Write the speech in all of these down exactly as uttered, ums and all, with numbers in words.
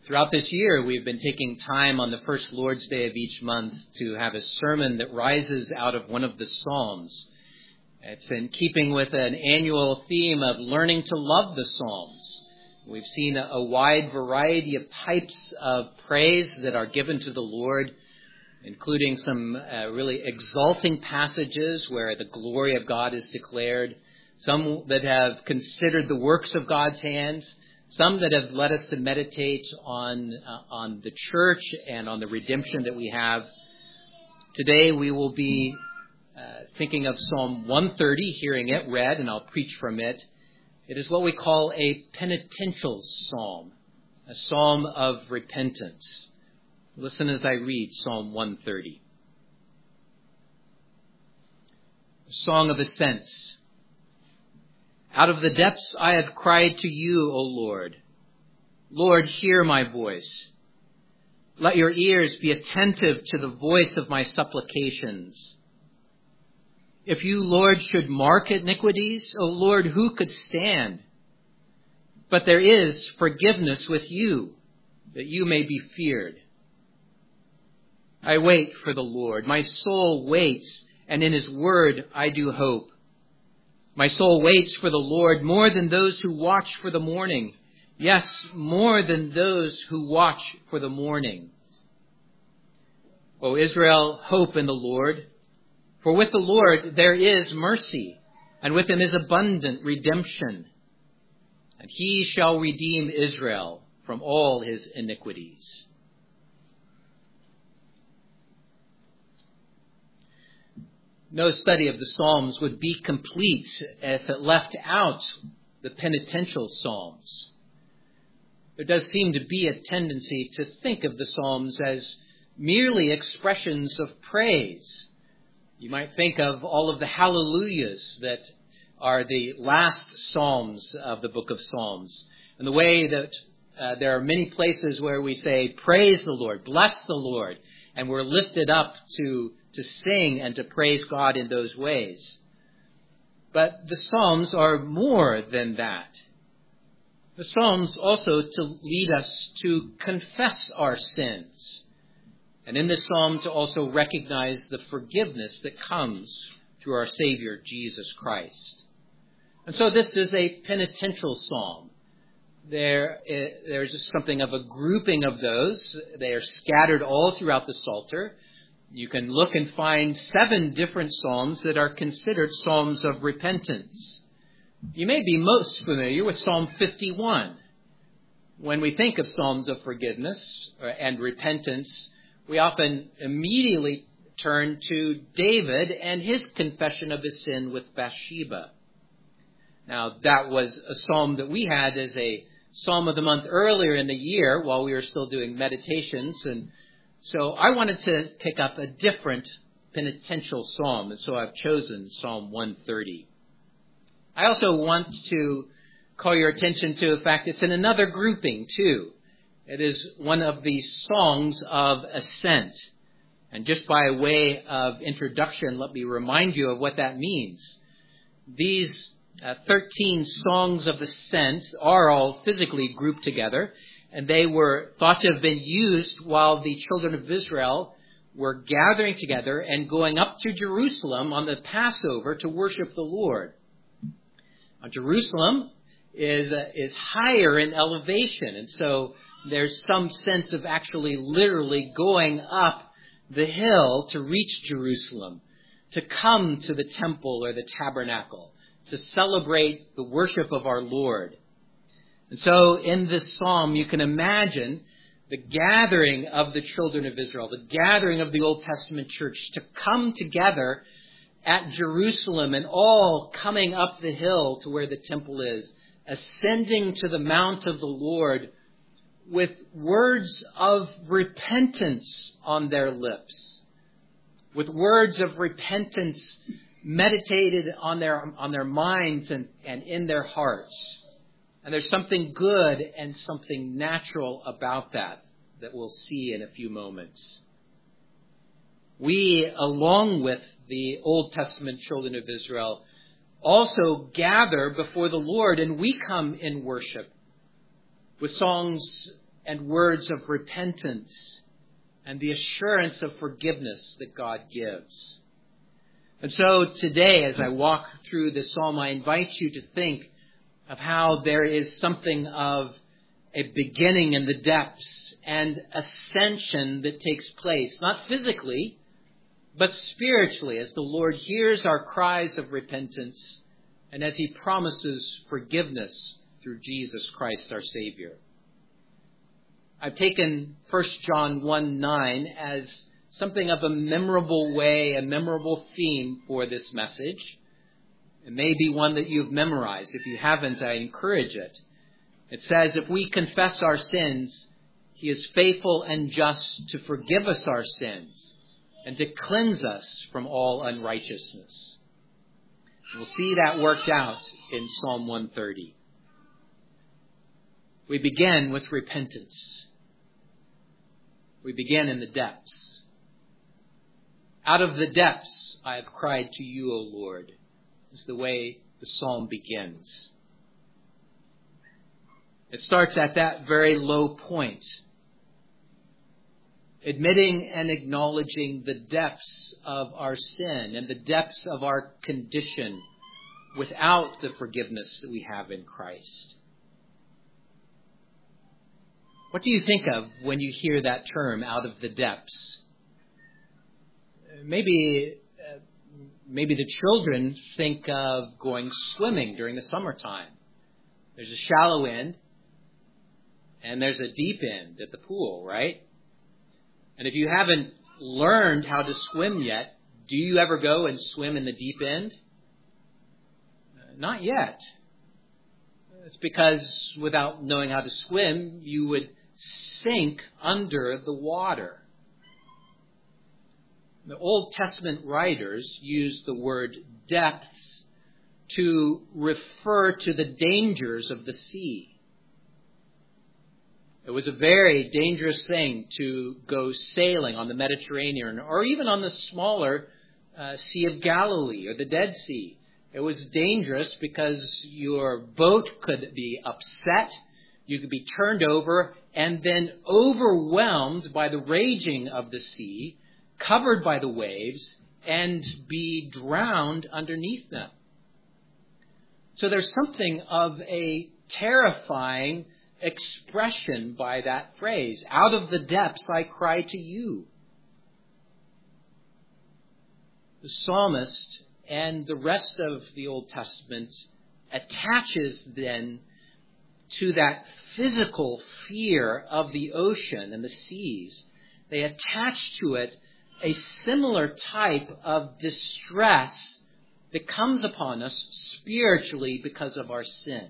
Throughout this year, we've been taking time on the first Lord's Day of each month to have a sermon that rises out of one of the Psalms. It's in keeping with an annual theme of learning to love the Psalms. We've seen a, a wide variety of types of praise that are given to the Lord, including some uh, really exalting passages where the glory of God is declared, some that have considered the works of God's hands, some that have led us to meditate on uh, on the church and on the redemption that we have. Today we will be uh, thinking of Psalm one thirty, hearing it read, and I'll preach from it. It is what we call a penitential psalm, a psalm of repentance. Listen as I read Psalm one thirty. A song of ascents. Out of the depths I have cried to you, O Lord. Lord, hear my voice. Let your ears be attentive to the voice of my supplications. If you, Lord, should mark iniquities, O Lord, who could stand? But there is forgiveness with you, that you may be feared. I wait for the Lord. My soul waits, and in his word I do hope. My soul waits for the Lord more than those who watch for the morning. Yes, more than those who watch for the morning. O Israel, hope in the Lord. For with the Lord there is mercy, and with him is abundant redemption. And he shall redeem Israel from all his iniquities. No study of the Psalms would be complete if it left out the penitential Psalms. There does seem to be a tendency to think of the Psalms as merely expressions of praise. You might think of all of the hallelujahs that are the last Psalms of the book of Psalms, and the way that uh, there are many places where we say, praise the Lord, bless the Lord, and we're lifted up to to sing and to praise God in those ways. But the Psalms are more than that. The Psalms also to lead us to confess our sins. And in this Psalm to also recognize the forgiveness that comes through our Savior, Jesus Christ. And so this is a penitential Psalm. There, there's something of a grouping of those. They are scattered all throughout the Psalter. You can look and find seven different psalms that are considered psalms of repentance. You may be most familiar with Psalm fifty-one. When we think of psalms of forgiveness and repentance, we often immediately turn to David and his confession of his sin with Bathsheba. Now, that was a psalm that we had as a psalm of the month earlier in the year while we were still doing meditations, and so I wanted to pick up a different penitential psalm, and so I've chosen Psalm one thirty. I also want to call your attention to the fact it's in another grouping, too. It is one of the songs of ascent. And just by way of introduction, let me remind you of what that means. These uh, thirteen songs of ascent are all physically grouped together, and they were thought to have been used while the children of Israel were gathering together and going up to Jerusalem on the Passover to worship the Lord. Now, Jerusalem is uh, is higher in elevation, and so there's some sense of actually literally going up the hill to reach Jerusalem, to come to the temple or the tabernacle, to celebrate the worship of our Lord. And so in this psalm, you can imagine the gathering of the children of Israel, the gathering of the Old Testament church to come together at Jerusalem and all coming up the hill to where the temple is, ascending to the mount of the Lord with words of repentance on their lips, with words of repentance meditated on their, on their minds and, and in their hearts. And there's something good and something natural about that that we'll see in a few moments. We, along with the Old Testament children of Israel, also gather before the Lord, and we come in worship with songs and words of repentance and the assurance of forgiveness that God gives. And so today, as I walk through this psalm, I invite you to think of how there is something of a beginning in the depths and ascension that takes place, not physically, but spiritually, as the Lord hears our cries of repentance and as he promises forgiveness through Jesus Christ our Savior. I've taken First John one nine as something of a memorable way, a memorable theme for this message. It may be one that you've memorized. If you haven't, I encourage it. It says, if we confess our sins, he is faithful and just to forgive us our sins and to cleanse us from all unrighteousness. We'll see that worked out in Psalm one thirty. We begin with repentance. We begin in the depths. Out of the depths I have cried to you, O Lord, is the way the psalm begins. It starts at that very low point, admitting and acknowledging the depths of our sin and the depths of our condition without the forgiveness that we have in Christ. What do you think of when you hear that term, out of the depths? Maybe, uh, maybe the children think of going swimming during the summertime. There's a shallow end and there's a deep end at the pool, right? And if you haven't learned how to swim yet, do you ever go and swim in the deep end? Uh, not yet. It's because without knowing how to swim, you would sink under the water. The Old Testament writers use the word depths to refer to the dangers of the sea. It was a very dangerous thing to go sailing on the Mediterranean or even on the smaller uh, Sea of Galilee or the Dead Sea. It was dangerous because your boat could be upset, you could be turned over, and then overwhelmed by the raging of the sea, covered by the waves, and be drowned underneath them. So there's something of a terrifying expression by that phrase. Out of the depths I cry to you. The psalmist and the rest of the Old Testament attaches then to that physical fear of the ocean and the seas. They attach to it a similar type of distress that comes upon us spiritually because of our sin.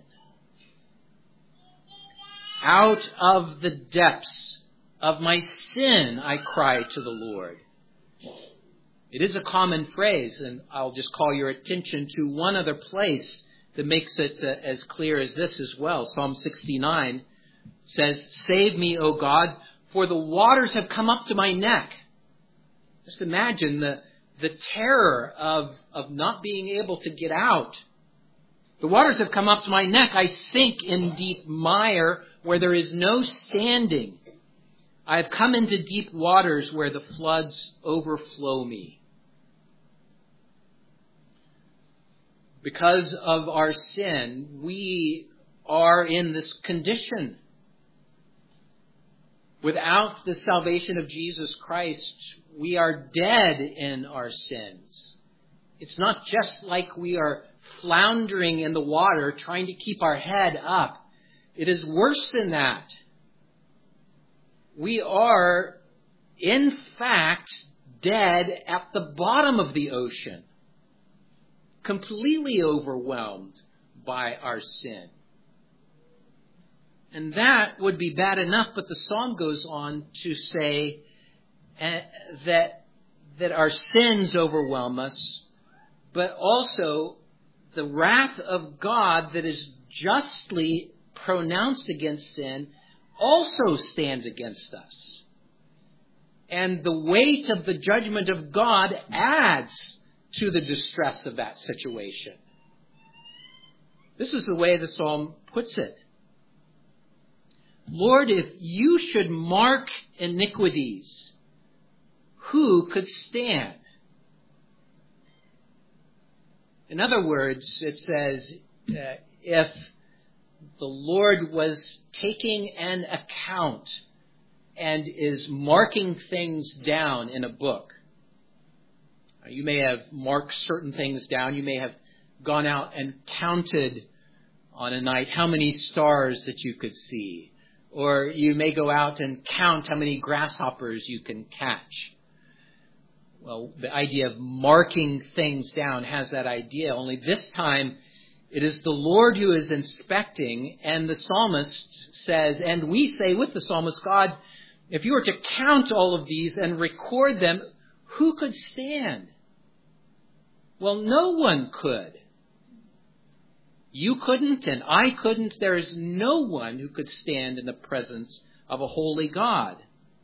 Out of the depths of my sin, I cry to the Lord. It is a common phrase, and I'll just call your attention to one other place that makes it uh, as clear as this as well. Psalm sixty-nine says, "Save me, O God, for the waters have come up to my neck." Just imagine the, the terror of, of not being able to get out. The waters have come up to my neck. I sink in deep mire where there is no standing. I have come into deep waters where the floods overflow me. Because of our sin, we are in this condition. Without the salvation of Jesus Christ, we are dead in our sins. It's not just like we are floundering in the water trying to keep our head up. It is worse than that. We are, in fact, dead at the bottom of the ocean, completely overwhelmed by our sin. And that would be bad enough, but the psalm goes on to say uh, that, that our sins overwhelm us, but also the wrath of God that is justly pronounced against sin also stands against us. And the weight of the judgment of God adds to the distress of that situation. This is the way the psalm puts it. Lord, if you should mark iniquities, who could stand? In other words, it says, uh, if the Lord was taking an account and is marking things down in a book, you may have marked certain things down. You may have gone out and counted on a night how many stars that you could see. Or you may go out and count how many grasshoppers you can catch. Well, the idea of marking things down has that idea, only this time it is the Lord who is inspecting, and the psalmist says, and we say with the psalmist, God, if you were to count all of these and record them, who could stand? Well, no one could. You couldn't, and I couldn't. There is no one who could stand in the presence of a holy God.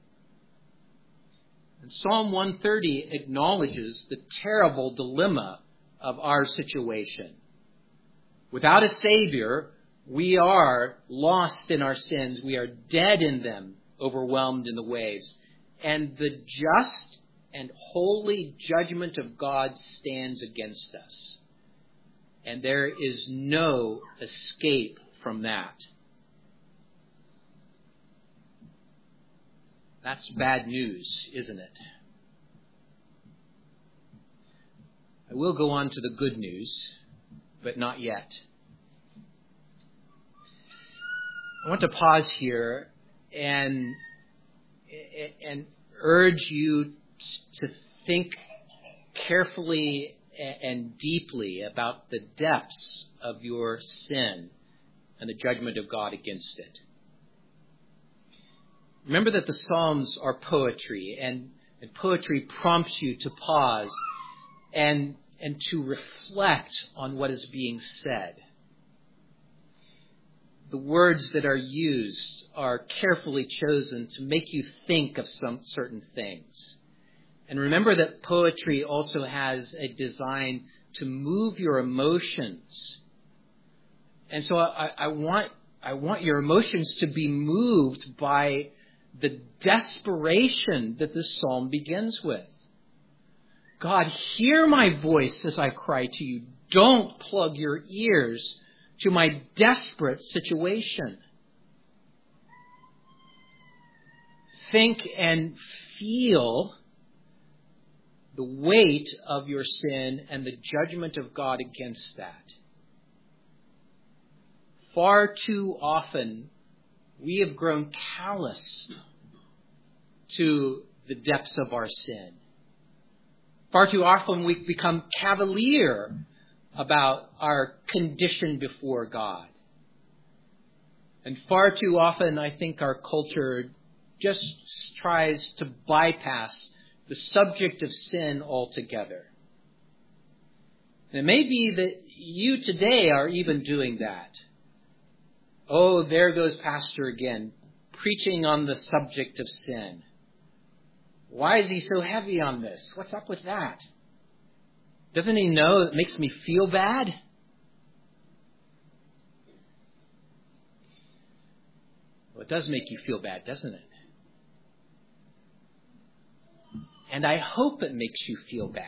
And Psalm one thirty acknowledges the terrible dilemma of our situation. Without a Savior, we are lost in our sins. We are dead in them, overwhelmed in the waves. And the just and holy judgment of God stands against us. And there is no escape from that. That's bad news, isn't it? I will go on to the good news, but not yet. I want to pause here and, and urge you to think carefully and deeply about the depths of your sin and the judgment of God against it. Remember that the Psalms are poetry, and, and poetry prompts you to pause and, and to reflect on what is being said. The words that are used are carefully chosen to make you think of some certain things. And remember that poetry also has a design to move your emotions. And so I, I want I want your emotions to be moved by the desperation that this psalm begins with. God, hear my voice as I cry to you. Don't plug your ears to my desperate situation. Think and feel the weight of your sin and the judgment of God against that. Far too often, we have grown callous to the depths of our sin. Far too often, we become cavalier about our condition before God. And far too often, I think our culture just tries to bypass the subject of sin altogether. And it may be that you today are even doing that. Oh, there goes Pastor again, preaching on the subject of sin. Why is he so heavy on this? What's up with that? Doesn't he know it makes me feel bad? Well, it does make you feel bad, doesn't it? And I hope it makes you feel bad.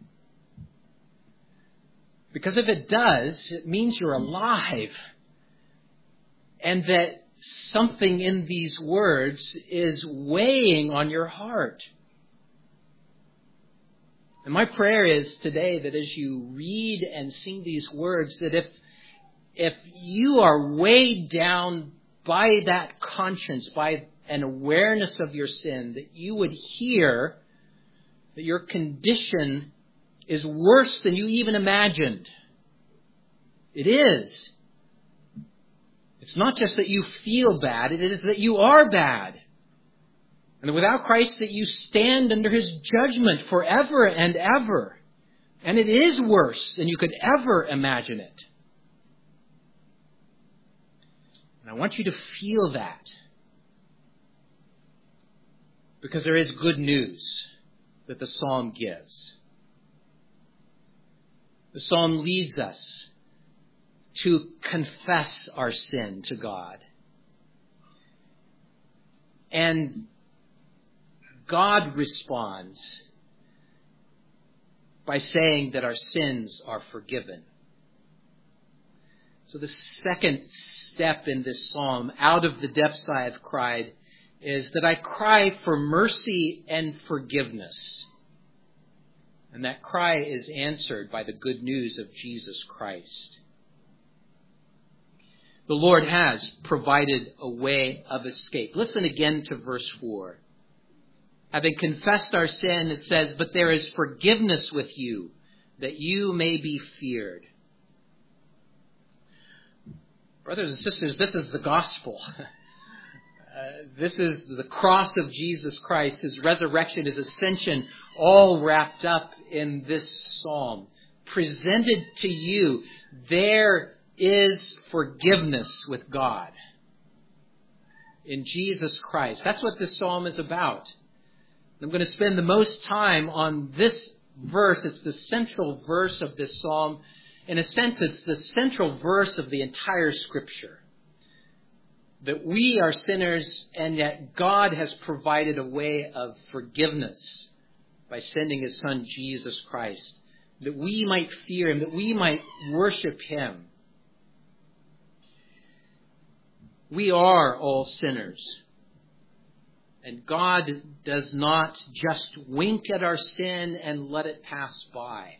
Because if it does, it means you're alive. And that something in these words is weighing on your heart. And my prayer is today that as you read and sing these words, that if, if you are weighed down by that conscience, by an awareness of your sin, that you would hear that your condition is worse than you even imagined. It is. It's not just that you feel bad, it is that you are bad. And without Christ, that you stand under his judgment forever and ever. And it is worse than you could ever imagine it. And I want you to feel that. Because there is good news that the psalm gives. The psalm leads us to confess our sin to God. And God responds by saying that our sins are forgiven. So the second step in this psalm, out of the depths I have cried, is that I cry for mercy and forgiveness. And that cry is answered by the good news of Jesus Christ. The Lord has provided a way of escape. Listen again to verse four. Having confessed our sin, it says, but there is forgiveness with you, that you may be feared. Brothers and sisters, this is the gospel. Uh, this is the cross of Jesus Christ, his resurrection, his ascension, all wrapped up in this psalm. Presented to you, there is forgiveness with God in Jesus Christ. That's what this psalm is about. I'm going to spend the most time on this verse. It's the central verse of this psalm. In a sense, it's the central verse of the entire Scripture. That we are sinners, and yet God has provided a way of forgiveness by sending his Son, Jesus Christ. That we might fear him, that we might worship him. We are all sinners. And God does not just wink at our sin and let it pass by.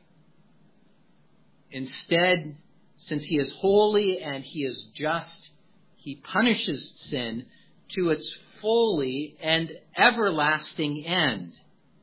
Instead, since he is holy and he is just, he punishes sin to its fully and everlasting end.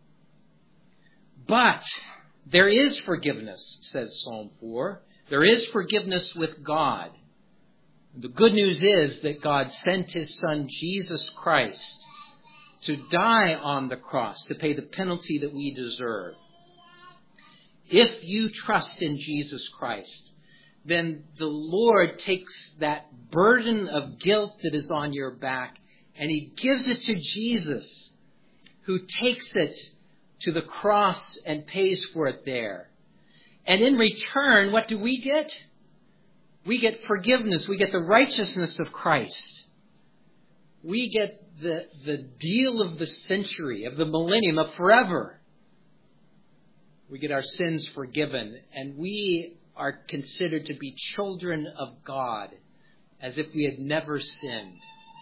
But there is forgiveness, says Psalm four. There is forgiveness with God. The good news is that God sent his Son, Jesus Christ, to die on the cross to pay the penalty that we deserve. If you trust in Jesus Christ, then the Lord takes that burden of guilt that is on your back and he gives it to Jesus, who takes it to the cross and pays for it there. And in return, what do we get? We get forgiveness. We get the righteousness of Christ. We get the, the deal of the century, of the millennium, of forever. We get our sins forgiven, and we are considered to be children of God, as if we had never sinned.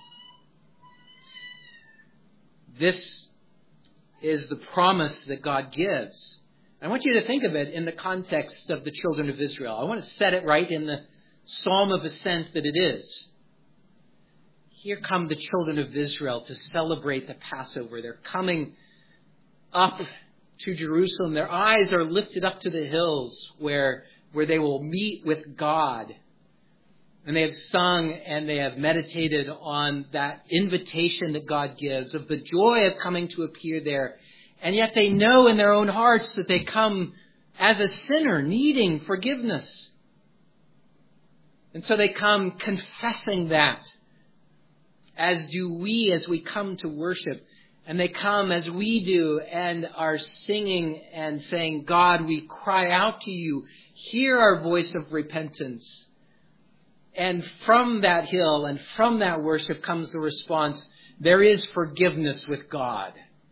This is the promise that God gives. I want you to think of it in the context of the children of Israel. I want to set it right in the Psalm of Ascent that it is. Here come the children of Israel to celebrate the Passover. They're coming up to Jerusalem. Their eyes are lifted up to the hills where, where they will meet with God. And they have sung and they have meditated on that invitation that God gives of the joy of coming to appear there. And yet they know in their own hearts that they come as a sinner needing forgiveness. And so they come confessing that, as do we as we come to worship. And they come as we do and are singing and saying, God, we cry out to you. Hear our voice of repentance. And from that hill and from that worship comes the response, there is forgiveness with God.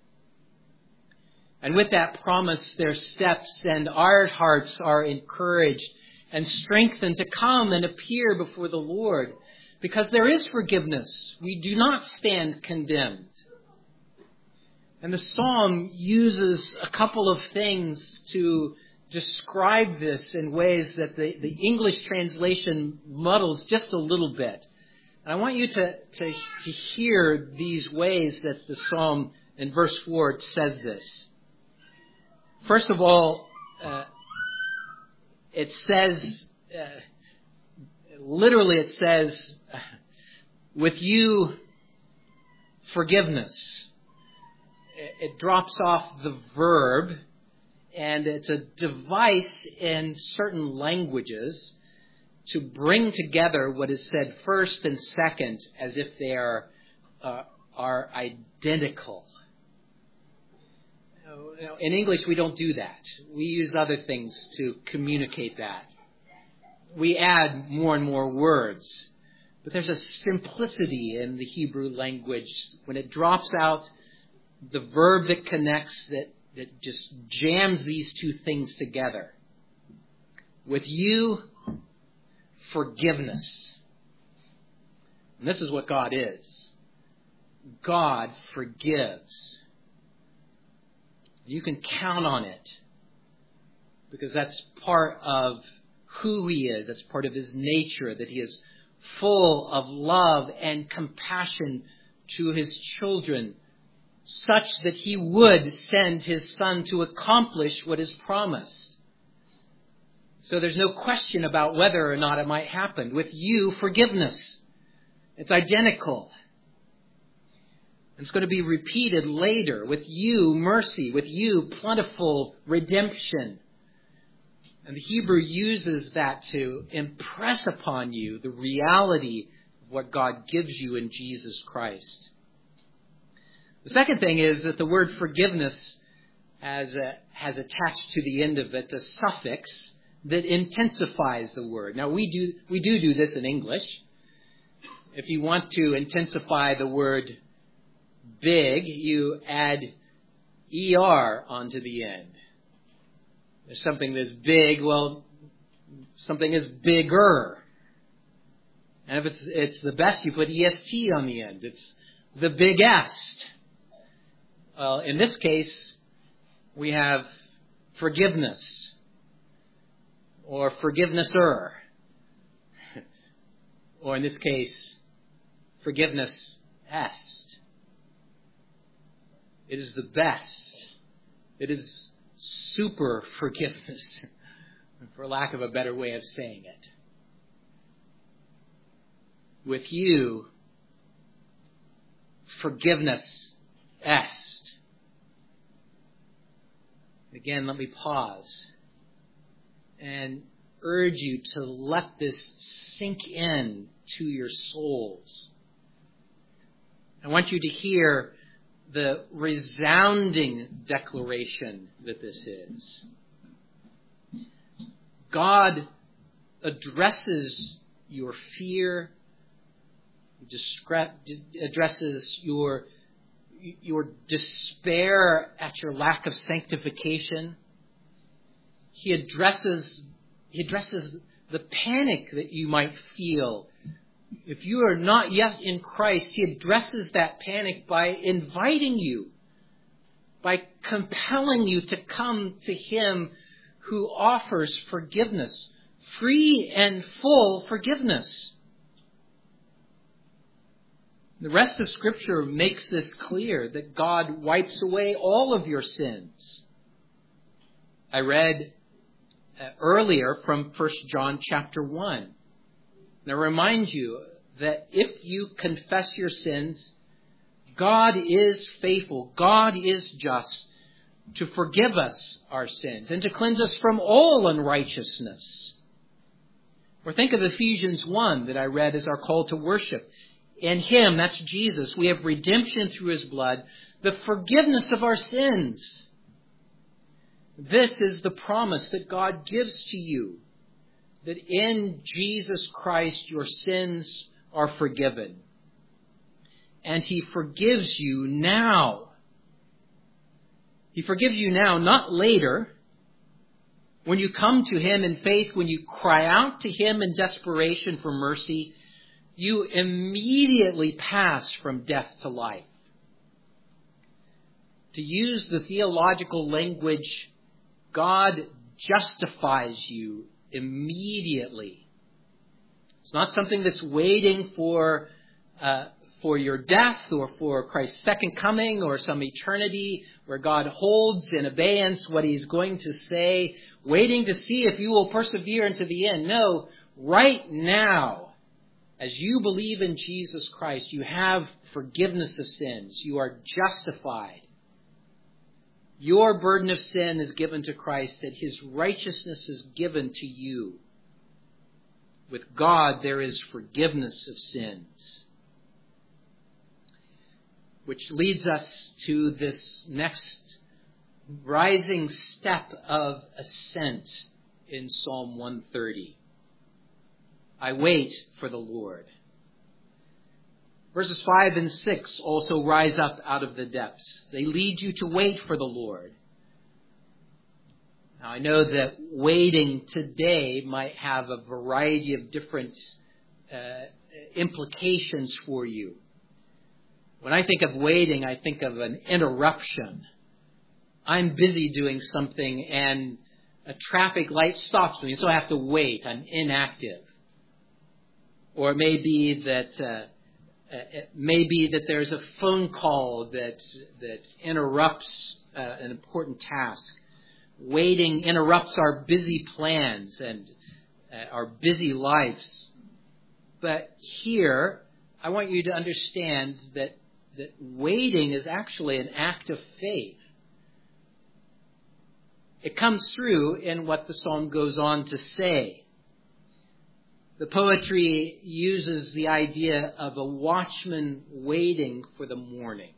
And with that promise, their steps and our hearts are encouraged and strengthened to come and appear before the Lord. Because there is forgiveness. We do not stand condemned. And the psalm uses a couple of things to describe this in ways that the, the English translation muddles just a little bit. And I want you to, to, to hear these ways that the psalm in verse four says this. First of all, uh, it says, uh, literally it says, with you, forgiveness. It drops off the verb, and it's a device in certain languages to bring together what is said first and second as if they are, uh, are identical. In English, we don't do that. We use other things to communicate that. We add more and more words. But there's a simplicity in the Hebrew language when it drops out the verb that connects, that, that just jams these two things together. With you, forgiveness. And this is what God is. God forgives. You can count on it, because that's part of who He is. That's part of His nature, that He is full of love and compassion to His children, such that He would send His Son to accomplish what is promised. So there's no question about whether or not it might happen. With you, forgiveness. It's identical. It's going to be repeated later. With you, mercy. With you, plentiful redemption. And the Hebrew uses that to impress upon you the reality of what God gives you in Jesus Christ. The second thing is that the word forgiveness has, a, has attached to the end of it a suffix that intensifies the word. Now, we do, we do do this in English. If you want to intensify the word big, you add er onto the end. There's something that's big, well, something is bigger. And if it's, it's the best, you put est on the end. It's the biggest. Well, in this case, we have forgiveness, or forgivenesser, or in this case, forgiveness est. It is the best. It is super forgiveness, for lack of a better way of saying it. With you, forgiveness est. Again, let me pause and urge you to let this sink in to your souls. I want you to hear the resounding declaration that this is. God addresses your fear, addresses your, your despair at your lack of sanctification. He addresses, he addresses the panic that you might feel. If you are not yet in Christ, He addresses that panic by inviting you, by compelling you to come to Him who offers forgiveness, free and full forgiveness. The rest of Scripture makes this clear, that God wipes away all of your sins. I read earlier from First John chapter one. Now, remind you that if you confess your sins, God is faithful, God is just to forgive us our sins and to cleanse us from all unrighteousness. Or think of Ephesians one that I read as our call to worship. In Him, that's Jesus, we have redemption through His blood, the forgiveness of our sins. This is the promise that God gives to you, that in Jesus Christ your sins are forgiven. And He forgives you now. He forgives you now, not later. When you come to Him in faith, when you cry out to Him in desperation for mercy, you immediately pass from death to life. To use the theological language, God justifies you immediately. It's not something that's waiting for uh, for your death or for Christ's second coming or some eternity where God holds in abeyance what He's going to say, waiting to see if you will persevere into the end. No, right now, as you believe in Jesus Christ, you have forgiveness of sins. You are justified. Your burden of sin is given to Christ, that His righteousness is given to you. With God, there is forgiveness of sins. Which leads us to this next rising step of ascent in Psalm one thirty. I wait for the Lord. Verses five and six also rise up out of the depths. They lead you to wait for the Lord. Now, I know that waiting today might have a variety of different uh, implications for you. When I think of waiting, I think of an interruption. I'm busy doing something and a traffic light stops me, so I have to wait. I'm inactive. Or it may be that uh, it may be that there's a phone call that that interrupts uh, an important task. Waiting interrupts our busy plans and uh, our busy lives. But here, I want you to understand that that waiting is actually an act of faith. It comes through in what the psalm goes on to say. The poetry uses the idea of a watchman waiting for the morning.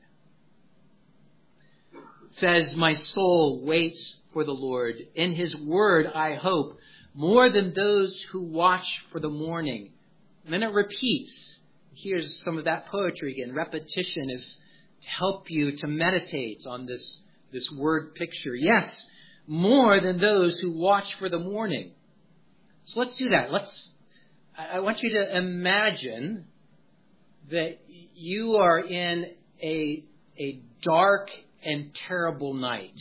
It says, "My soul waits for the Lord. In his word I hope, more than those who watch for the morning." And then it repeats. Here's some of that poetry again. Repetition is to help you to meditate on this, this word picture. Yes, more than those who watch for the morning. So let's do that. Let's. I want you to imagine that you are in a, a dark and terrible night.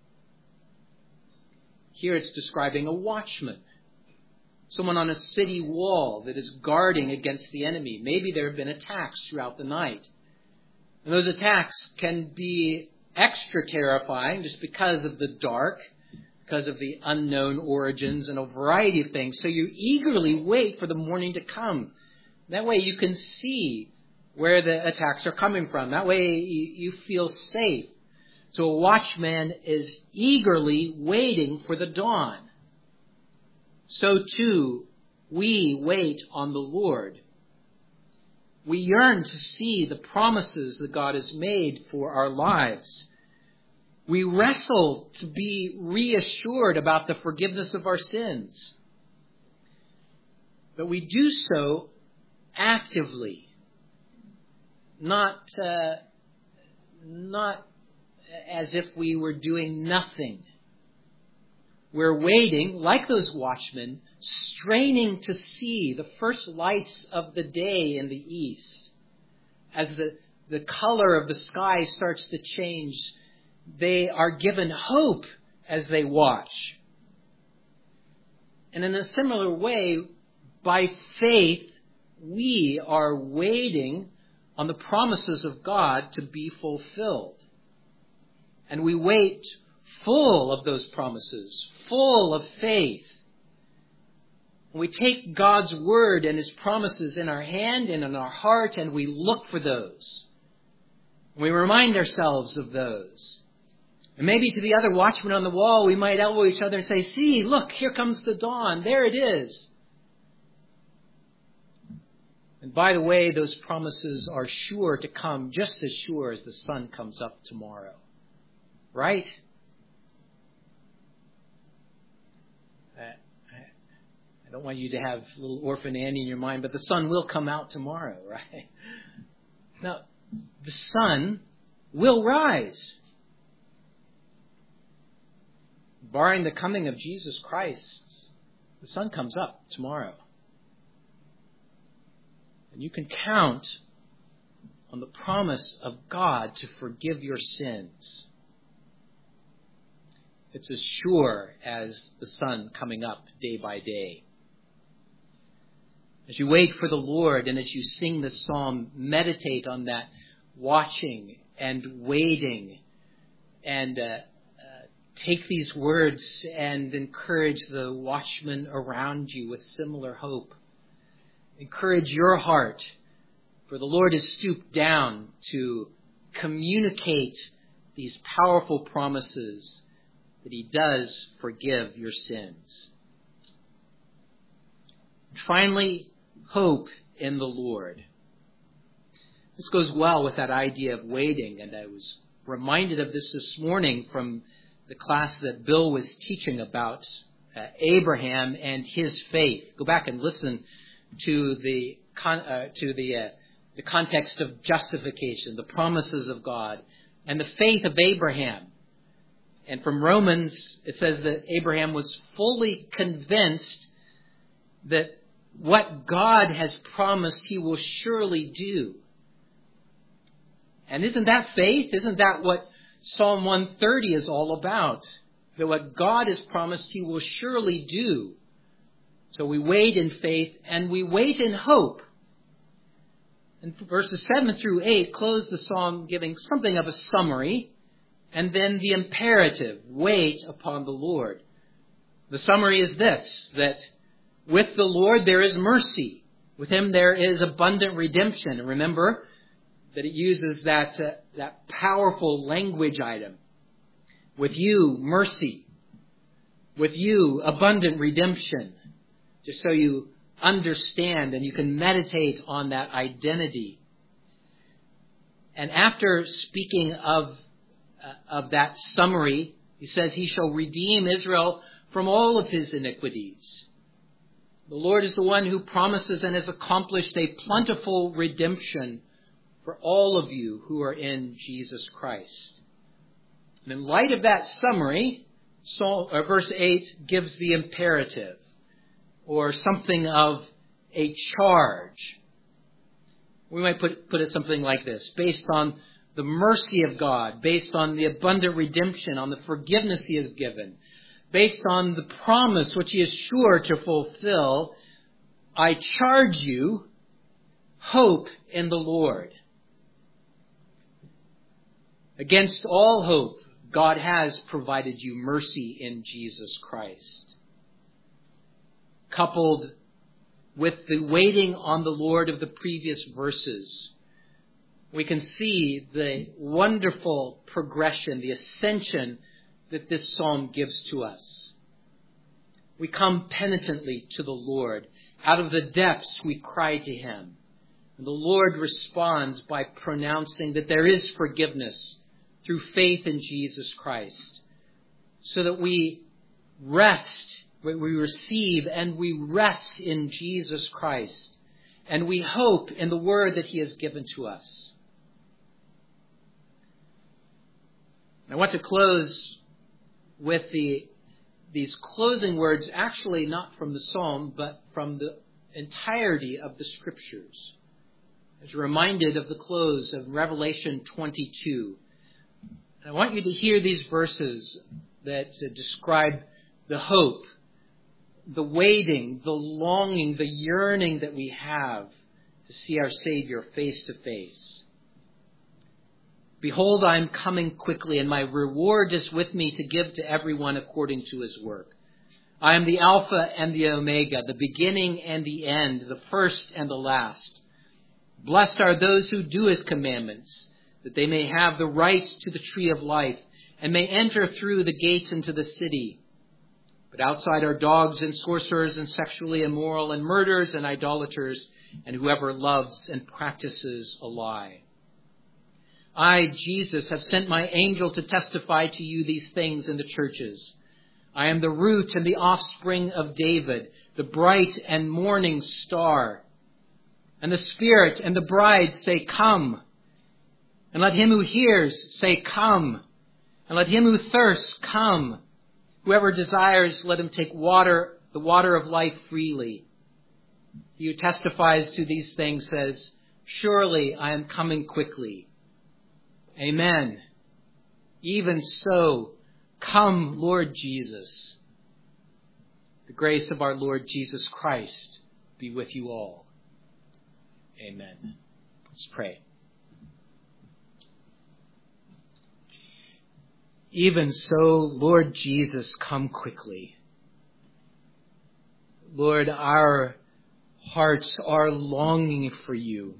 Here it's describing a watchman. Someone on a city wall that is guarding against the enemy. Maybe there have been attacks throughout the night. And those attacks can be extra terrifying just because of the dark, because of the unknown origins and a variety of things. So you eagerly wait for the morning to come. That way you can see where the attacks are coming from. That way you feel safe. So a watchman is eagerly waiting for the dawn. So too, we wait on the Lord. We yearn to see the promises that God has made for our lives. We wrestle to be reassured about the forgiveness of our sins. But we do so actively, not, uh, not as if we were doing nothing. We're waiting, like those watchmen, straining to see the first lights of the day in the east. As the, the color of the sky starts to change, they are given hope as they watch. And in a similar way, by faith, we are waiting on the promises of God to be fulfilled. And we wait full of those promises, full of faith. We take God's word and his promises in our hand and in our heart, and we look for those. We remind ourselves of those. And maybe to the other watchmen on the wall, we might elbow each other and say, "See, look, here comes the dawn. There it is." And by the way, those promises are sure to come just as sure as the sun comes up tomorrow. Right? I don't want you to have little orphan Annie in your mind, but the sun will come out tomorrow, right? Now, the sun will rise. Barring the coming of Jesus Christ, the sun comes up tomorrow. And you can count on the promise of God to forgive your sins. It's as sure as the sun coming up day by day. As you wait for the Lord and as you sing this psalm, meditate on that watching and waiting, and uh, uh, take these words and encourage the watchmen around you with similar hope. Encourage your heart, for the Lord has stooped down to communicate these powerful promises that he does forgive your sins. Finally, hope in the Lord. This goes well with that idea of waiting, and I was reminded of this this morning from the class that Bill was teaching about uh, Abraham and his faith. Go back and listen to the uh, to the uh, the context of justification, the promises of God, and the faith of Abraham. And from Romans, it says that Abraham was fully convinced that what God has promised he will surely do. And isn't that faith? Isn't that what Psalm one thirty is all about? That what God has promised he will surely do. So we wait in faith and we wait in hope. And verses seven through eight close the psalm giving something of a summary and then the imperative, wait upon the Lord. The summary is this, that with the Lord there is mercy. With him there is abundant redemption. And remember that it uses that, uh, that powerful language item. With you, mercy. With you, abundant redemption. Just so you understand and you can meditate on that identity. And after speaking of, uh, of that summary, he says he shall redeem Israel from all of his iniquities. The Lord is the one who promises and has accomplished a plentiful redemption for all of you who are in Jesus Christ. And in light of that summary, Psalm, uh, verse eight gives the imperative, or something of a charge. We might put, put it something like this. Based on the mercy of God, based on the abundant redemption, on the forgiveness he has given, based on the promise which he is sure to fulfill, I charge you, hope in the Lord. Against all hope, God has provided you mercy in Jesus Christ. Coupled with the waiting on the Lord of the previous verses, we can see the wonderful progression, the ascension that this psalm gives to us. We come penitently to the Lord. Out of the depths we cry to him. And the Lord responds by pronouncing that there is forgiveness through faith in Jesus Christ. So that we rest, we receive and we rest in Jesus Christ. And we hope in the word that he has given to us. I want to close with the these closing words, actually not from the psalm, but from the entirety of the scriptures. As you're reminded of the close of Revelation twenty-two. And I want you to hear these verses that describe the hope, the waiting, the longing, the yearning that we have to see our Savior face to face. Behold, I am coming quickly, and my reward is with me to give to everyone according to his work. I am the Alpha and the Omega, the beginning and the end, the first and the last. Blessed are those who do his commandments, that they may have the right to the tree of life, and may enter through the gates into the city. But outside are dogs and sorcerers and sexually immoral and murderers and idolaters, and whoever loves and practices a lie. I, Jesus, have sent my angel to testify to you these things in the churches. I am the root and the offspring of David, the bright and morning star. And the Spirit and the bride say, come. And let him who hears say, come. And let him who thirsts come. Whoever desires, let him take water, the water of life freely. He who testifies to these things says, surely I am coming quickly. Amen. Even so, come, Lord Jesus. The grace of our Lord Jesus Christ be with you all. Amen. Let's pray. Even so, Lord Jesus, come quickly. Lord, our hearts are longing for you.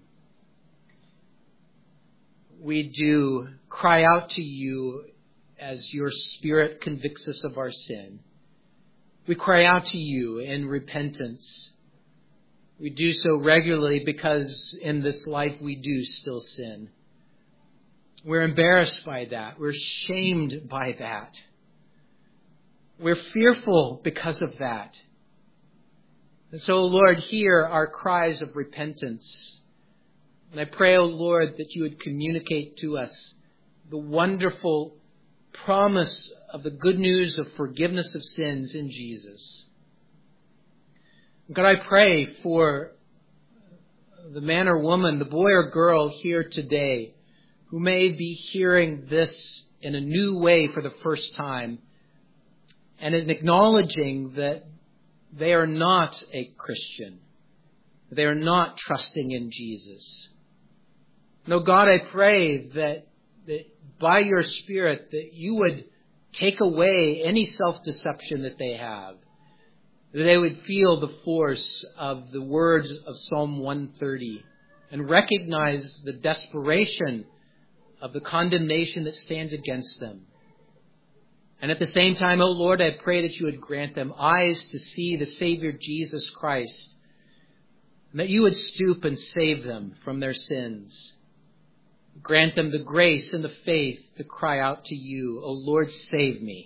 We do cry out to you as your Spirit convicts us of our sin. We cry out to you in repentance. We do so regularly because in this life we do still sin. We're embarrassed by that. We're shamed by that. We're fearful because of that. And so, Lord, hear our cries of repentance. And I pray, O Lord, that you would communicate to us the wonderful promise of the good news of forgiveness of sins in Jesus. God, I pray for the man or woman, the boy or girl here today who may be hearing this in a new way for the first time and in acknowledging that they are not a Christian. They are not trusting in Jesus. No, God, I pray that, that by your Spirit that you would take away any self-deception that they have. That they would feel the force of the words of Psalm one thirty and recognize the desperation of the condemnation that stands against them. And at the same time, O Lord, I pray that you would grant them eyes to see the Savior Jesus Christ, and that you would stoop and save them from their sins. Grant them the grace and the faith to cry out to you, O Lord, save me.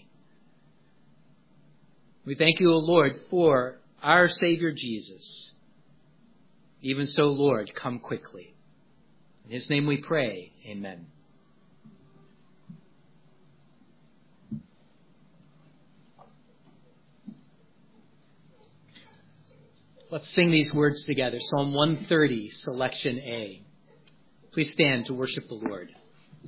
We thank you, O Lord, for our Savior Jesus. Even so, Lord, come quickly. In his name we pray. Amen. Let's sing these words together. Psalm one thirty, selection A. Please stand to worship the Lord.